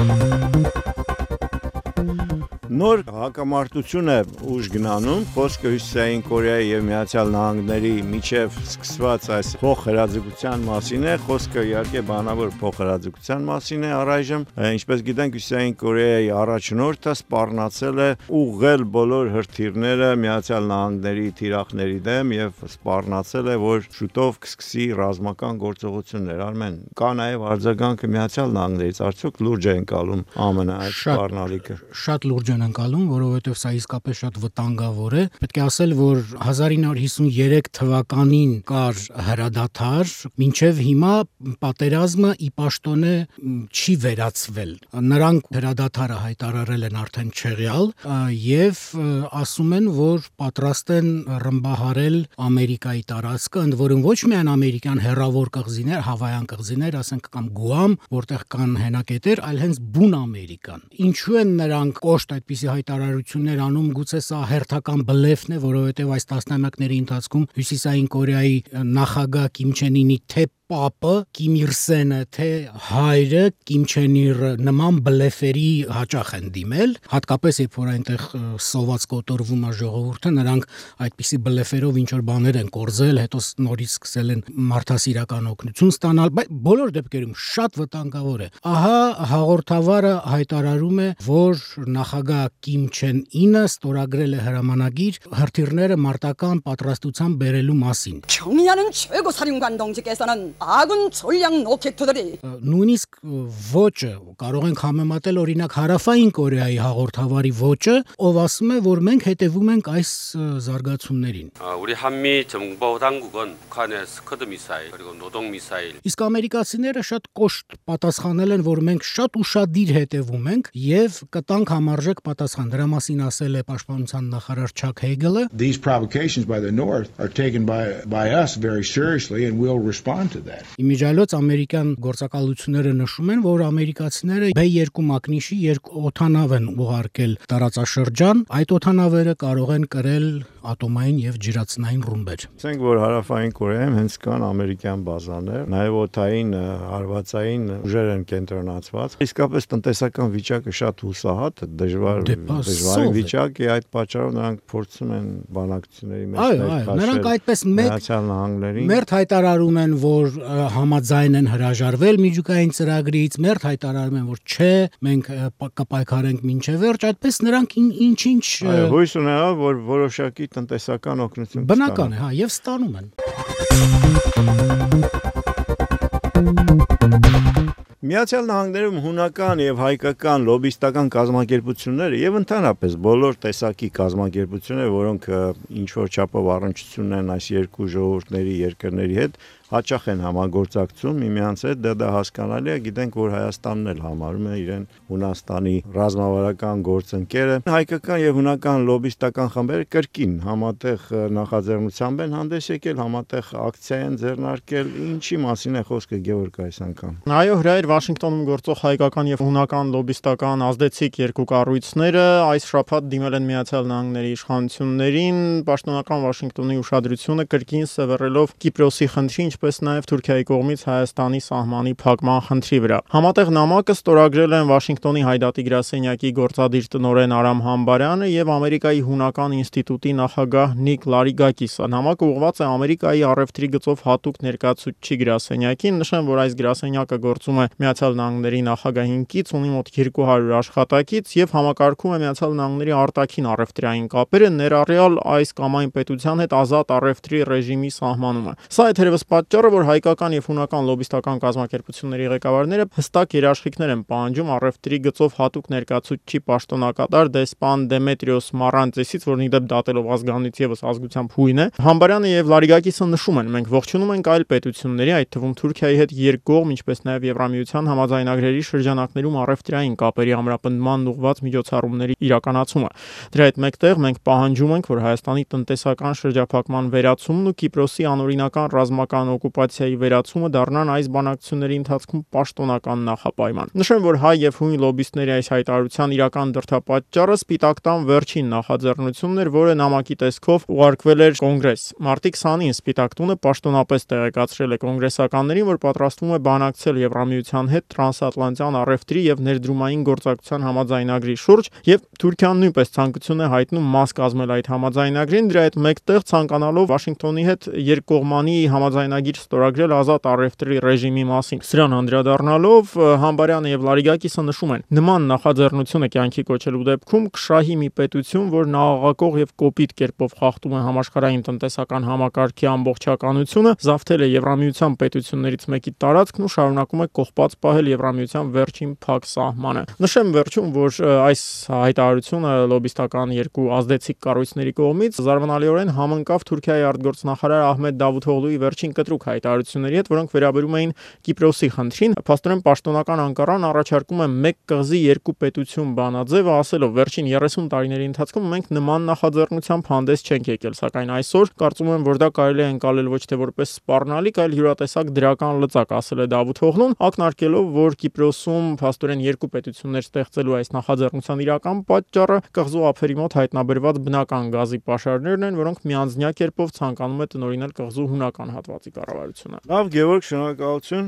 Նոր հակամարտություն է ուժ գնանում, խոսքը Հյուսիսային Կորեայի եւ Միացյալ Նահանգների միջև սկսված այս փոխհրաձգության մասին է, խոսքը իհարկե բանավոր փոխհրաձգության մասին է առայժմ, ինչպես գիտենք Հյուսիսային Կորեայի առաջնորդը սպառնացել է ուղղել բոլոր հրթիռները Միացյալ Նահանգների թիրախների դեմ եւ սպառնացել է, որ շուտով կսկսի ռազմական գործողություններ։ Արմեն, կա նաեւ արձագանքը Միացյալ Նահանգներից, արդյոք լուրջ է ընկալում ԱՄՆ այդ սպառնալիքը։ Շատ լուրջ են ընկալում, որովհետև սա իսկապես շատ վտանգավոր է։ Պետք է ասել, որ 1953 թվականին կար հրադադար, մինչև հիմա պատերազմը ի պաշտոնե չի վերացվել։ Նրանք հրադադարը հայտարարել են արդեն չեղյալ եւ ասում են, որ պատրաստ են ռմբահարել Ամերիկայի տարածքը, ընդ որում ոչ միայն ամերիկյան հեռավոր կղզիներ, Հավայյան կղզիներ, ասենք կամ Գուամ, որտեղ կան հենակետեր, այլ հենց բուն Ամերիկան։ Ինչու են նրանք կոշտ այդպիսի հայտարարություններ անում, գուցե սա հերթական բլեֆն է, որովհետև այս տասնամյակների ընթացքում Հյուսիսային Կորեայի նախագահ Կիմ Չեն Ինի թե պապը Կիմ Իր Սենը, թե հայրը Կիմ Չեն Իրը նման բլեֆերի հաճախ են դիմել, հատկապես երբ որ այնտեղ սոված կոտորվում է ժողովուրդը, նրանք այդպիսի բլեֆերով ինչ որ բաներ են կորզել, հետո նորից սկսել են մարդասիրական օգնություն ստանալ, բայց բոլոր դեպքերում շատ վտանգավոր է։ Ահա հաղորդավարը հայտարարում է, որ նախագահ Կիմ Չեն Ինը ստորագրել է հրամանագիր հրթիռները մարտական պատրաստության բերելու մասին։ 경미하는 최고 사령관 동지께서는 아군 전략 로켓들이 նույնիսկ ոճը կարող ենք համեմատել օրինակ հարավային Կորեայի հաղորդավարի ոճը, ով ասում է, որ մենք հետևում ենք այս զարգացումներին։ 우리 한미 정보 당국은 북한의 스커드 미사일 그리고 노동 미사일 Իսկ ամերիկացիները շատ կոշտ պատասխանել են, որ մենք շատ ուշադիր հետևում ենք եւ կտանք համարժեք պատասխան։ Դրա մասին ասել է Պաշտպանության նախարար Չակ Հեյգելը։ These provocations by the North are taken by us very seriously and we'll respond to that. Իմիջիայլոց ամերիկյան գործակալությունները նշում են, որ ամերիկացիները B2 մակնիշի օդանավ են ուղարկել տարածաշրջան, այդ օդանավերը կարող են կրել ատոմային եւ ջրածնային ռումբեր։ Ասենք որ հարավային Կորեայում հենց կան ամերիկյան բազաներ, նաեւ օդային հարվածային ուժեր են կենտրոնացված։ Իսկապես տնտեսական վիճակը շատ հուսահատ, դժվար վիճակ է, այդ պատճառով նրանք փորձում են բանակցությունների մեջ ներկայացնել։ Նրանք այդպես Միացյալ Նահանգներին մերթ հայտարարում են, որ համաձայն են հրաժարվել միջուկային ծրագրից, մերթ հայտարարում են, որ չէ, մենք կպայքարենք մինչև վերջ, այդպես նրանք ինչ-ինչ հույս ունենալ, որ որոշակի տնտեսական օգնություն բնական է, հա, եւ ստանում են։ Միացյալ Նահանգներում հունական եւ հայկական լոբիստական կազմակերպությունները եւ ընդհանրապես բոլոր տեսակի կազմակերպությունները, որոնք ինչ որ չափով առնչություն են այս երկու ժողովուրդների երկրների հետ, հաճախ են համագործակցում միմյանց հետ, դա հասկանալի է, գիտենք, որ Հայաստանն էլ համարում է իրեն Հունաստանի ռազմավարական գործընկերը։ Հայկական եւ հունական լոբիստական խմբերը կրկին համատեղ նախաձեռնությամբ են հանդես եկել, համատեղ ակցիա են ձեռնարկել, ինչի մասին է խոսքը Գևորգ այս անգամ։ Այո, հրայր Վաշինգտոնում գործող հայկական եւ հունական լոբիստական ազդեցիկ երկու կառույցները այս շաբաթ դիմել են Միացյալ Նահանգների իշխանություններին, պաշտոնական Վաշինգտոնի ուշադրությունը կրկին սևեռելով Կիպրոսի խնդրի, ինչպես նաև Թուրքիայի կողմից Հայաստանի սահմանի փակման խնդրի վրա։ Համատեղ նամակը ստորագրել են Վաշինգտոնի Հայդատի գրասենյակի գործադիր տնօրեն Արամ Համբարյանը եւ Ամերիկայի հունական ինստիտուտի նախագահ Նիկ Լարիգակիսը։ Նամակը ուղղված է Ամերիկայի առևտրի գծով հատուկ ներկայացուցիչի գրասենյակին, նշեմ, որ այս գրասենյակը գործում է Միացյալ Նահանգների նախագահին կից, ունի մոտ 200 աշխատակից եւ համակարգում է Միացյալ Նահանգների արտաքին առևտրային կապերը, ներառյալ այս կամ այն պետության հետ ազատ առևտրի ռեժիմի սահմանումը։ Սա է թերևս պատճառը, որ հայկական եւ հունական լոբիստական կազմակերպությունների ղեկավարները հստակ երաշխիքներ են պահանջում առևտրի գծով հատուկ ներկայացուցիչի պաշտոնակատար դեսպան Դեմետրիոս Մարանցեսից, որն ի դեպ դատելով ազգանից եւս ազգությամբ հույն է։ Համբարյանը եւ Լարիգակիսը նշում են. մենք ողջունում ենք այլ պետությունների, այդ թվում Թուրքիայի հետ երկկողմ, ինչպես նաեւ Եվրամիության համաձայնագրերի շրջանակներում առևտրային կապերի ամրապնդման ուղղված միջոցառումների իրականացումը։ Դրա հետ մեկտեղ մենք պահանջում ենք, որ Հայաստանի տնտեսական շրջափակման վերացումն ու Կիպրոսի անօրինական ռազմական օկուպացիայի վերացումը դառնան այս բանակցությունների ընթացքում պաշտոնական նախապայման։ Նշեմ, որ հայ եւ հույն լոբբիստների այս հայտարարության իրական դրդապատճառը Սպիտակ տան վերջին նախաձեռնությունն էր, որը նամակի տեսքով ուղարկվել էր Կոնգրես։ Մարտի 20-ին Սպիտակ տունը պաշտոնապես տեղեկացրել է կոնգրեսականներին, որ պատրաստվում է բանակցել Եվրամիության հետ տրանսատլանտյան առևտրի եւ ներդրումային գործակցության համաձայնագրի շուրջ, եւ Թուրքիան նույնպես ցանկություն է հայտնում մաս կազմել այդ համաձայնագրին, դրա հետ մեկտեղ ցանկանալով Վաշինգտոնի հետ երկկողմանի համաձայնագիր ստորագրել ազատ առևտրի ռեժիմի մասին։ Սրան անդրադառնալով Համբարյանը եւ Լարիգակիսը նշում են. նման նախաձեռնությունը կյանքի կոչելու դեպքում կշահի մի պետություն, որ նահաղակող եւ կոպիտ կերպով խախտում է համաշխարհային տնտեսական համակարգի ամբողջականությունը, զավթել է Եվրամիության պետություններից մեկի տարածքն ու շարունակում է կողպած պահել Եվրամիության վերջին փակ սահմանը։ Նշեմ վերջում, որ այս հայտարարությունը լոբիստական երկու ազդեցիկ կառույցների կողմից զարմանալիորեն համընկավ Թուրքիայի արտգործնախարար Ահմեդ Դավութօղլուի վերջին կտրուկ հայտարարությունների հետ, որոնք վերաբերում էին Կիպրոսի խնդրին։ Փաստորեն պաշտոնական Անկարան առաջարկում է մեկ կղզի երկու պետություն բանաձևը, ասելով վերջին 30 տարիների ընթացքում մենք նման նախաձեռնությամբ հանդես չենք եկել, սակայն այսօր կարծում եմ, որ դա կարելի է ընկալել ոչ թե որպես սպառնալիք, այլ յուրատեսակ դրական լծակ, ասել է Դավութօղլուն, ակնարկելով, որ Կիպրոսում փաստորեն երկու պետություններ ստեղծելու այս նախաձեռնության իրական պատճառը կղզու ափերի մոտ հայտնաբերված բնական գազի պաշարներն են, որոնք միանձնյա կերպով ցանկանում է տնօրինել կղզու հունական հատվածի կառավարությունը։ Լավ, Գևորգ, շնորհակալություն։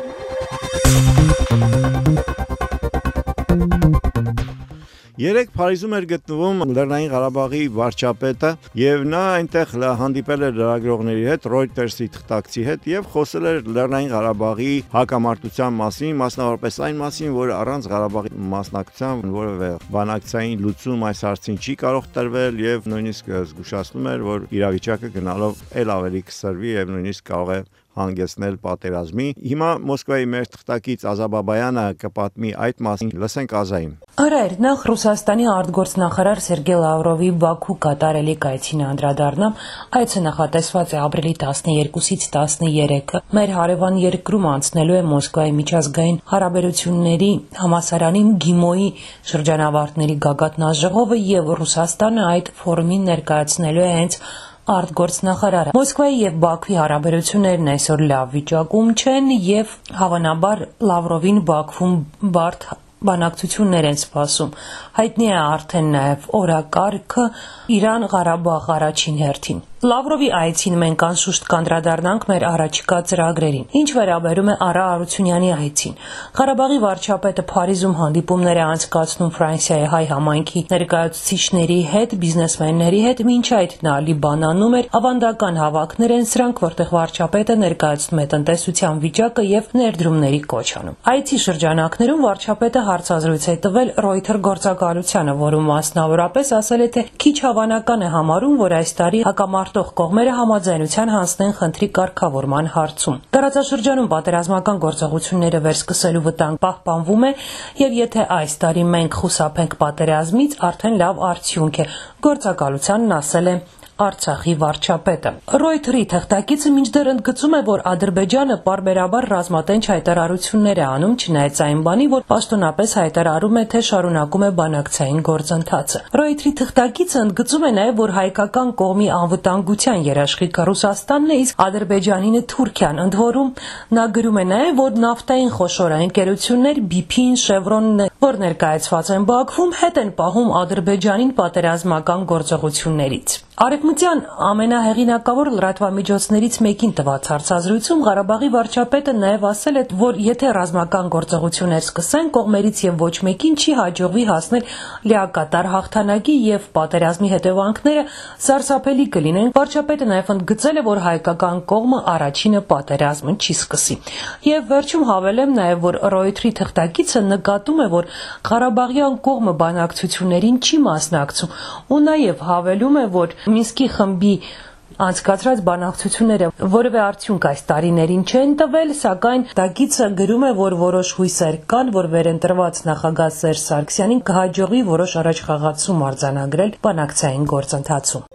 Երեք Փարիզում էր գտնվում Լեռնային Ղարաբաղի վարչապետը եւ նա այնտեղ հանդիպել էր լրագրողների հետ, Reuters-ի թղթակցի հետ եւ խոսել էր Լեռնային Ղարաբաղի հակամարտության մասին, մասնավորապես այն մասին, որ առանց Ղարաբաղի մասնակցության որևէ բանակցային լուծում այս հարցին չի կարող տրվել եւ նույնիսկ զգուշացնում էր, որ իրավիճակը գնալով ել ավելի կսրվի եւ նույնիսկ կարող է հանգեցնել պատերազմի։ Հիմա Մոսկվայի մեր թղթակից Ազաբաբայանը կպատմի այդ մասին, լսենք Ազային։ Արայր, նախ Ռուսաստանի արտգործնախարար Սերգեյ Լավրովի Բաքու կատարելիք այցին անդրադառնամ, այցը նախատեսված է ապրիլի 12-ից 13-ը։ Մեր հարևան երկրում անցնելու է Մոսկվայի միջազգային հարաբերությունների համալսարանի ԳԻՄՕ-ի շրջանավարտների գագաթնաժողովը եւ Ռուսաստանը այդ ֆորումին ներկայացնելու է հենց արտգործնախարարը։ Մոսկվայի եւ Բաքվի հարաբերություններն այսօր լավ վիճակում չեն եւ հավանաբար Լավրովին Բաքվում բարդ բանակցություններ են սպասում։ Հայտնի է արդեն նաև օրակարգը Իրան-Ղարաբաղ առաջին հերթին։ Լավրովի այցին մենք անշուշտ կանդրադառնանք մեր առաջիկա ծրագրերին։ Ինչ վերաբերում է Արա Արությունյանի այցին, Ղարաբաղի վարչապետը Փարիզում հանդիպումներ է անցկացնում Ֆրանսիայի հայ համայնքի ներկայացուցիչների հետ, բիզնեսմենների հետ, մինչ այդ նա Լիբանանում էր, ավանդական հավաքներ են սրանք, որտեղ վարչապետը ներկայացնում է տնտեսության վիճակը եւ ներդրումների կոչ անում։ Այցի շրջանակներում վարչապետը հարցազրույց է տվել Reuters գործակալությանը, որում մասնավորապես ասել է, թե քիչ հավանական է համարում, որ այս տարի հակամարտող կողմերը համաձայնության հասնեն խնդրի կարգավորման հարցում։ Տարածաշրջանում պատերազմական գործողությունները վերսկսելու վտանգ պահպանվում է, եւ եթե այս տարի մենք խուսափենք պատերազմից, արդեն լավ արդյունք է, գործակալությանն ասել է Արցախի վարչապետը։ Reuters-ի թղթակիցը մինչդեռ ընդգծում է, որ Ադրբեջանը պարբերաբար ռազմատենչ հայտարարություններ է անում, չնայած այն բանի, որ պաշտոնապես հայտարարում է, թե շարունակում է բանակցային գործընթացը։ Reuters-ի թղթակիցը ընդգծում է նաև, որ հայկական կողմի անվտանգության երաշխիքը Ռուսաստանն է, իսկ Ադրբեջանինը Թուրքիան։ Ընդ որում նա գրում է նաև, որ նավթային խոշոր ընկերություններ BP-ն, Chevron-ն, որ ներկայացված են Բաքվում, հետ են պահում Ադրբեջանին պատերազմական գործողություններից։ Արևմտյան ամենահեղինակավոր լրատվամիջոցներից մեկին տված հարցազրույցում Ղարաբաղի վարչապետը նաև ասել է, որ եթե ռազմական գործողություններ սկսեն, կողմերից եւ ոչ մեկին չի հաջողվի հասնել լիակատար հաղթանակի եւ պատերազմի հետևանքները սարսափելի կլինեն։ Վարչապետը նաև ընդգծել է, որ հայկական կողմը առաջինը պատերազմը չի սկսի։ Եվ վերջում հավելեմ նաև, որ Reuters-ի թղթակիցը նկատում է, որ Ղարաբաղյան կողմը բանակցություններին չի մասնակցում ու նաև հավելում է, որ Մինսկի խմբի անցկացրած բանակցությունները որևէ արդյունք այս տարիներին չեն տվել, սակայն տակիցը գրում է, որ որոշ հույսեր կան, որ վերընտրված նախագահ Սերժ Սարգսյանին կհաջողվի որոշ առաջխաղացում արձանագրել բանակցային գործընթացում։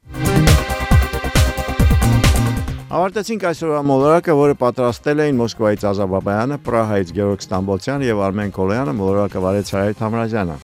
Ավարտեցինք այսօրվա մոլորակը, որը պատրաստել էին Մոսկվայից Ազաբաբայանը, Պրահայից Գևորգ Ստամբոլցյանը եւ Արմեն Կոլոյանը, մոլորակը վարեց Հարայր Թամրազյանը։